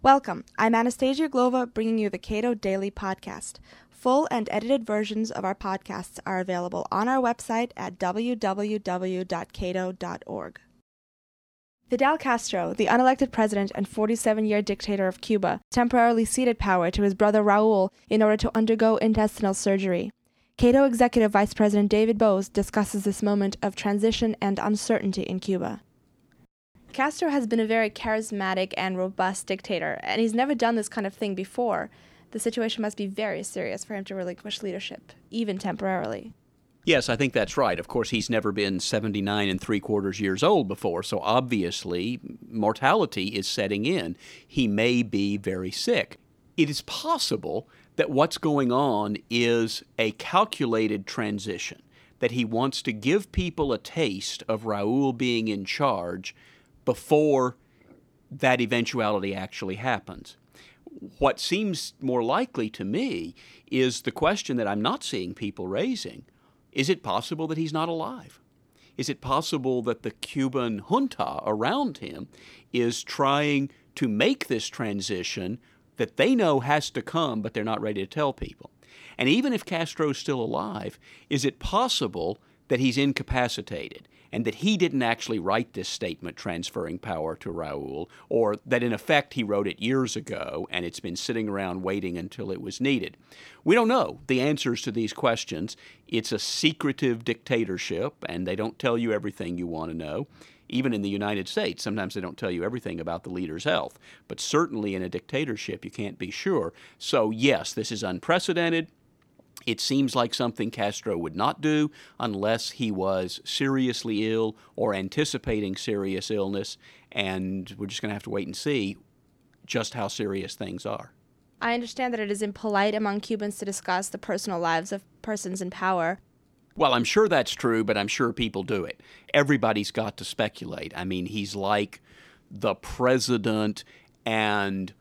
Welcome. I'm Anastasia Glova, bringing you the Cato Daily Podcast. Full and edited versions of our podcasts are available on our website at www.cato.org. Fidel Castro, the unelected president and 47-year dictator of Cuba, temporarily ceded power to his brother Raul in order to undergo intestinal surgery. Cato Executive Vice President David Bose discusses this moment of transition and uncertainty in Cuba. Castro has been a very charismatic and robust dictator, and he's never done this kind of thing before. The situation must be very serious for him to relinquish leadership, even temporarily. Yes, I think that's right. Of course, he's never been 79 3/4 years old before, so obviously mortality is setting in. He may be very sick. It is possible that what's going on is a calculated transition, that he wants to give people a taste of Raul being in charge before that eventuality actually happens. What seems more likely to me is the question that I'm not seeing people raising. Is it possible that he's not alive? Is it possible that the Cuban junta around him is trying to make this transition that they know has to come, but they're not ready to tell people? And even if Castro's still alive, is it possible that he's incapacitated and that he didn't actually write this statement transferring power to Raul, or that in effect he wrote it years ago and it's been sitting around waiting until it was needed? We don't know the answers to these questions. It's a secretive dictatorship, and they don't tell you everything you want to know. Even in the United States, sometimes they don't tell you everything about the leader's health. But certainly in a dictatorship, you can't be sure. So yes, this is unprecedented. It seems like something Castro would not do unless he was seriously ill or anticipating serious illness, and we're just going to have to wait and see just how serious things are. I understand that it is impolite among Cubans to discuss the personal lives of persons in power. Well, I'm sure that's true, but I'm sure people do it. Everybody's got to speculate. I mean, he's like the president and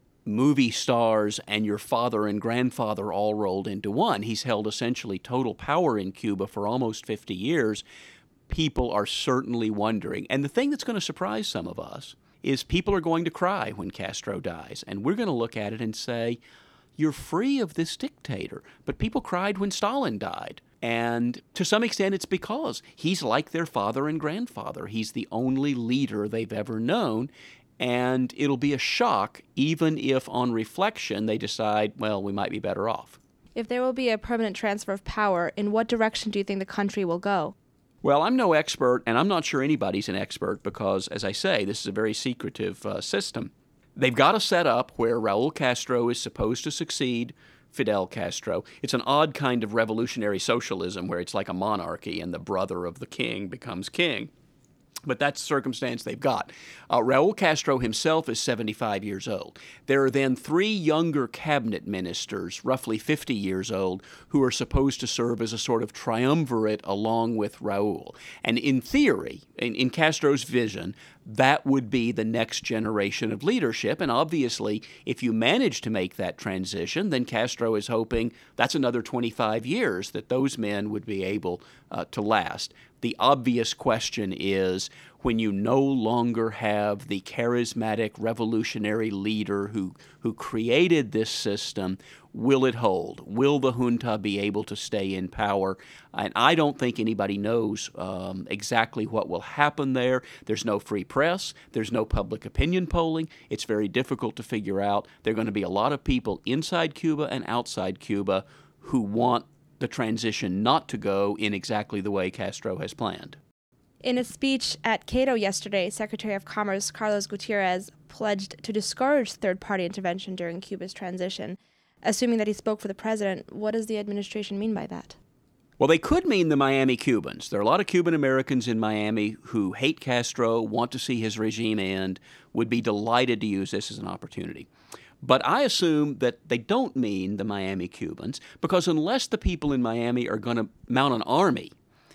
movie stars and your father and grandfather all rolled into one. He's held essentially total power in Cuba for almost 50 years. People are certainly wondering. And the thing that's going to surprise some of us is people are going to cry when Castro dies. And we're going to look at it and say, you're free of this dictator. But people cried when Stalin died. And to some extent, it's because he's like their father and grandfather. He's the only leader they've ever known. And it'll be a shock, even if on reflection they decide, well, we might be better off. If there will be a permanent transfer of power, in what direction do you think the country will go? Well, I'm no expert, and I'm not sure anybody's an expert because, as I say, this is a very secretive system. They've got a setup where Raul Castro is supposed to succeed Fidel Castro. It's an odd kind of revolutionary socialism where it's like a monarchy and the brother of the king becomes king. But that's the circumstance they've got. Raul Castro himself is 75 years old. There are then 3 younger cabinet ministers, roughly 50 years old, who are supposed to serve as a sort of triumvirate along with Raul. And in theory, in Castro's vision, that would be the next generation of leadership. And obviously, if you manage to make that transition, then Castro is hoping that's another 25 years that those men would be able to last. The obvious question is, when you no longer have the charismatic revolutionary leader who created this system, will it hold? Will the junta be able to stay in power? And I don't think anybody knows exactly what will happen there. There's no free press. There's no public opinion polling. It's very difficult to figure out. There are going to be a lot of people inside Cuba and outside Cuba who want the transition not to go in exactly the way Castro has planned. In a speech at Cato yesterday, Secretary of Commerce Carlos Gutierrez pledged to discourage third-party intervention during Cuba's transition. Assuming that he spoke for the president, what does the administration mean by that? Well, they could mean the Miami Cubans. There are a lot of Cuban Americans in Miami who hate Castro, want to see his regime end, would be delighted to use this as an opportunity. But I assume that they don't mean the Miami Cubans, because unless the people in Miami are going to mount an army,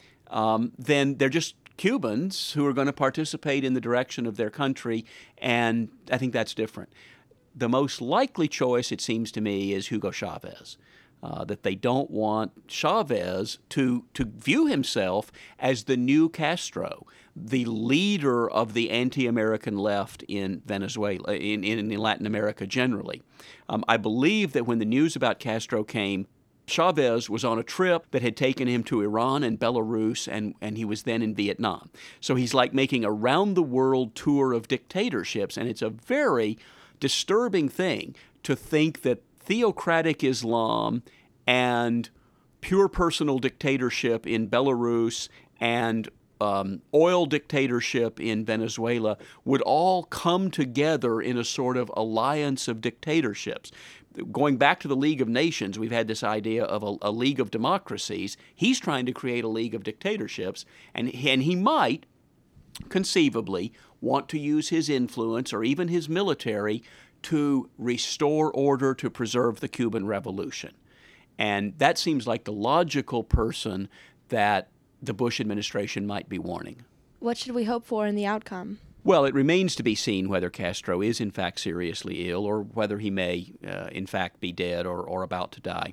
then they're just Cubans who are going to participate in the direction of their country, and I think that's different. The most likely choice, it seems to me, is Hugo Chavez. that they don't want Chavez to view himself as the new Castro, the leader of the anti-American left in Venezuela, in Latin America generally. I believe that when the news about Castro came, Chavez was on a trip that had taken him to Iran and Belarus, and he was then in Vietnam. So he's like making a round-the-world tour of dictatorships, and it's a very disturbing thing to think that theocratic Islam and pure personal dictatorship in Belarus and oil dictatorship in Venezuela would all come together in a sort of alliance of dictatorships. Going back to the League of Nations, we've had this idea of a league of democracies. He's trying to create a league of dictatorships, and he might conceivably want to use his influence or even his military to restore order, to preserve the Cuban Revolution. And that seems like the logical person that the Bush administration might be warning. What should we hope for in the outcome? Well, it remains to be seen whether Castro is in fact seriously ill or whether he may in fact be dead or about to die.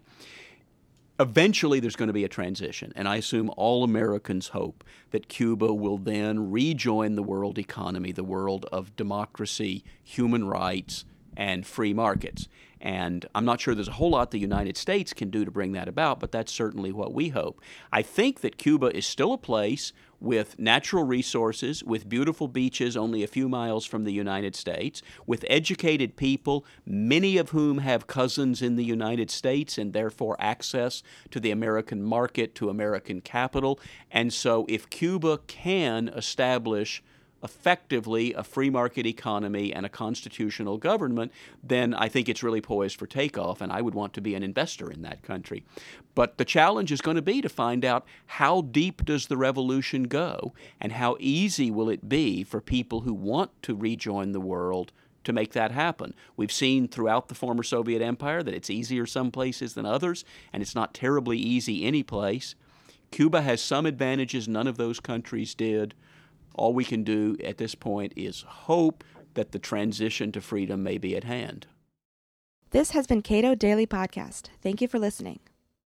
Eventually there's going to be a transition, and I assume all Americans hope that Cuba will then rejoin the world economy, the world of democracy, human rights, and free markets. And I'm not sure there's a whole lot the United States can do to bring that about, but that's certainly what we hope. I think that Cuba is still a place with natural resources, with beautiful beaches only a few miles from the United States, with educated people, many of whom have cousins in the United States and therefore access to the American market, to American capital. And so if Cuba can establish effectively a free market economy and a constitutional government, then I think it's really poised for takeoff, and I would want to be an investor in that country. But the challenge is going to be to find out how deep does the revolution go, and how easy will it be for people who want to rejoin the world to make that happen. We've seen throughout the former Soviet Empire that it's easier some places than others, and it's not terribly easy any place. Cuba has some advantages none of those countries did. All we can do at this point is hope that the transition to freedom may be at hand. This has been Cato Daily Podcast. Thank you for listening.